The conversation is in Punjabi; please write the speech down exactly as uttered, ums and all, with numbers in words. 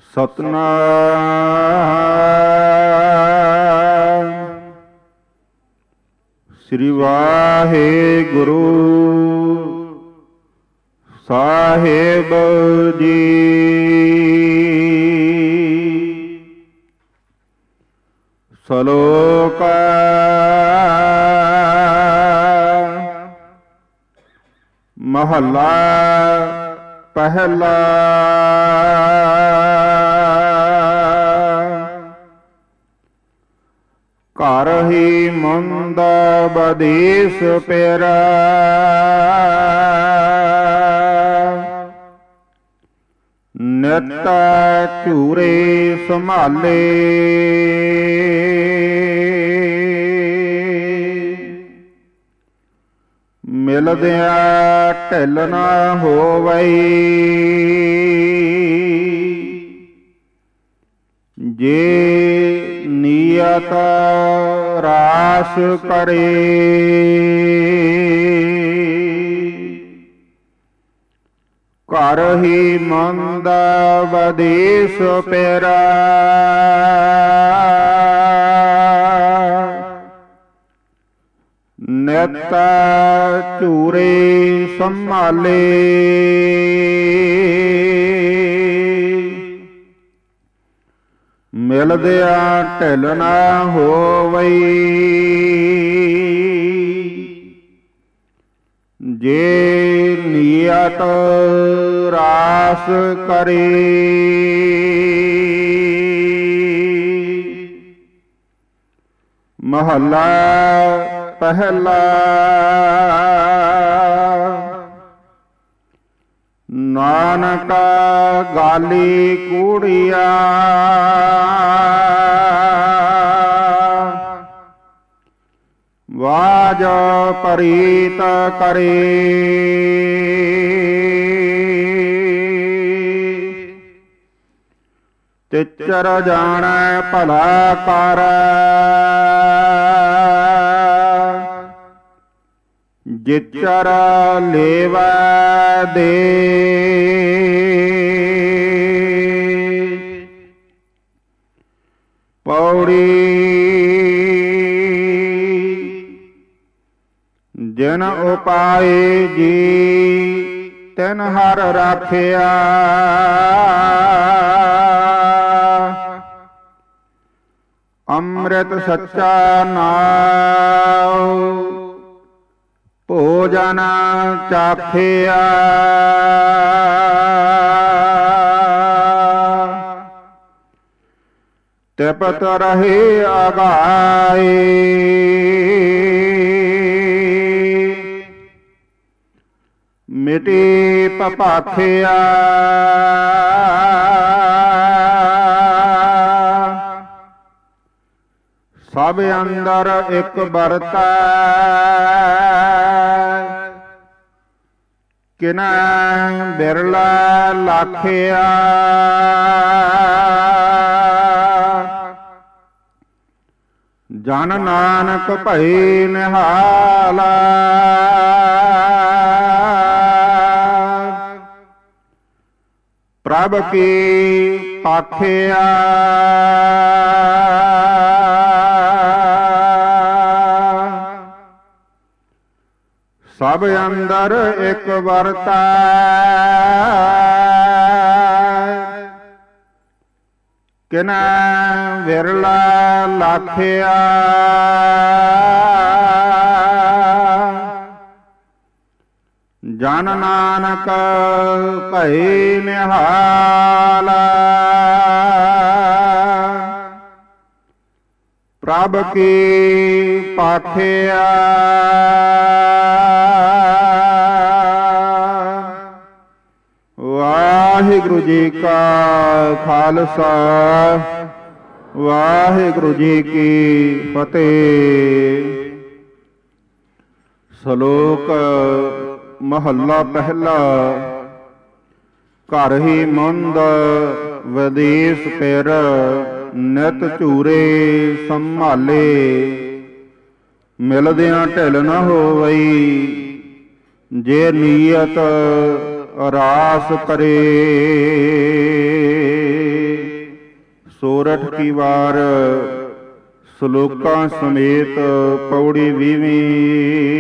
ਸਤਨਾਮ ਸ੍ਰੀ ਵਾਹਿਗੁਰੂ ਸਾਹਿਬ ਜੀ। ਸ਼ਲੋਕ ਮਹੱਲਾ ਪਹਿਲਾ। ਘਰ ਹੀ ਮੰਦ ਬਦੀਸ ਪੇਰਾ, ਨਿਤ ਝੂਰੇ ਸੰਭਾਲੇ। ਮਿਲਦਿਆਂ ਢਿੱਲ ਨਾ ਹੋਵਈ, ਜੇ ਨੀਅਤ ਰਾਸ ਕਰੇ। ਘਰ ਹੀ ਮੰਦ ਬਦੀਸ ਪੇਰਾ, ਨਿਤ ਝੂਰੇ ਸੰਭਾਲੇ। ਮਿਲਦਿਆਂ ਢਿੱਲ ਨਾ ਹੋਵਈ, ਜੇ ਨੀਅਤ ਰਾਸ ਕਰੇ। ਮਹੱਲਾ ਪਹਿਲਾ। ਨਾਨਕ ਗਾਲੀ ਕੂੜੀਆ, ਵਾਜ ਪਰੀਤ ਕਰੇ। ਤਿਚਰ ਜਾਣੈ ਭਲਾ ਕਰ, ਜਿਚਰ ਲੇਵੈ ਦੇ। ਪੌੜੀ ਜਿਨ ਉਪਾਏ ਜੀ, ਤਿਨ ਹਰ ਰਾਖਿਆ। ਅੰਮ੍ਰਿਤ ਸੱਚਾ ਨਾਉ, ਭੋਜਨ ਚਾਖਿਆ। ਤ੍ਰਿਪਤ ਰਹੇ ਅਗਾਏ, ਮਿਟੀ ਭਪਾਖਿਆ। ਸਭ ਅੰਦਰ ਇੱਕ ਵਰਤੈ, ਕਿਨੈ ਬਿਰਲਾ ਲਾਖਿਆ। ਜਨ ਨਾਨਕ ਭਈ ਨਿਹਾਲਾ, ਪ੍ਰਭ ਕੀ ਪਾਖਿਆ। ਸਭ ਅੰਦਰ ਇੱਕ ਵਰਤੈ, ਕਿਨੈ ਵਿਰਲਾ ਲਾਖਿਆ। ਜਨ ਨਾਨਕ ਭਈ ਨਿਹਾਲਾ, ਪ੍ਰਭ ਕੀ ਪਾਖਿਆ। ਵਾਹਿਗੁਰੂ ਜੀ ਕਾ ਖਾਲਸਾ, ਵਾਹਿਗੁਰੂ ਜੀ ਕੀ ਫਤਿਹ। ਸ਼ਲੋਕ ਮਹੱਲਾ ਪਹਿਲਾ। ਘਰ ਹੀ ਮੰਦ ਵਿਦੇਸ ਪਿਰ, ਨਿਤ ਝੂਰੇ ਸੰਭਾਲੇ। ਮਿਲਦਿਆਂ ਢਿੱਲ ਨਾ ਹੋਵਈ, ਜੇ ਨੀਅਤ ਰਾਸ ਕਰੇ। ਸੋਰਠ ਕੀ ਵਾਰ, ਸ਼ਲੋਕਾਂ ਸਮੇਤ ਪੌੜੀ ਵੀਹਵੀਂ।